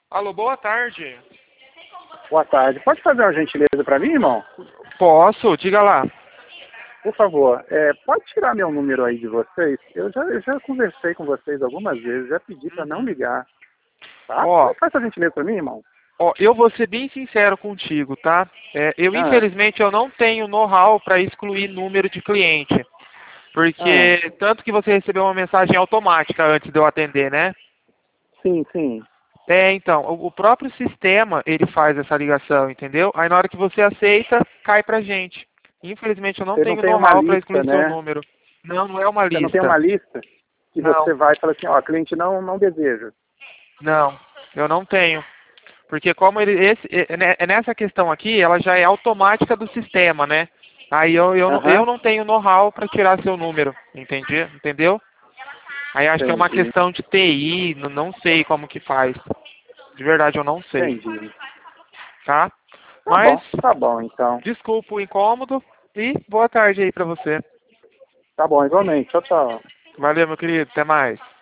Alô, boa tarde. Boa tarde. Pode fazer uma gentileza para mim, irmão? Posso? Diga lá. Por favor, pode tirar meu número aí de vocês? Eu já conversei com vocês algumas vezes, já pedi para não ligar, tá? Ó, Faz essa gentileza para mim, irmão. ó, eu vou ser bem sincero contigo, tá? Ah, Infelizmente, eu não tenho know-how para excluir número de cliente. ah, Porque, tanto que você recebeu uma mensagem automática antes de eu atender, né? sim, sim. Então, o próprio sistema, ele faz essa ligação, entendeu? Aí na hora que você aceita, cai pra gente. Infelizmente, eu não Você não tenho tem uma know-how para lista, excluir seu né? número. Não, não é uma Você não tem uma lista. lista que Não, você vai e fala assim, ó, cliente não deseja. não, eu não tenho. Porque como nessa questão aqui, ela já é automática do sistema, né? Aí eu Aham, não tenho know-how para tirar seu número, entendeu? Aí acho que é uma entendi, questão de TI, não sei como que faz. De verdade, eu não sei, entendi. tá? Mas, Tá bom então. desculpa o incômodo e boa tarde aí pra você. Tá bom, igualmente. Tchau, tchau. Valeu, meu querido. Até mais.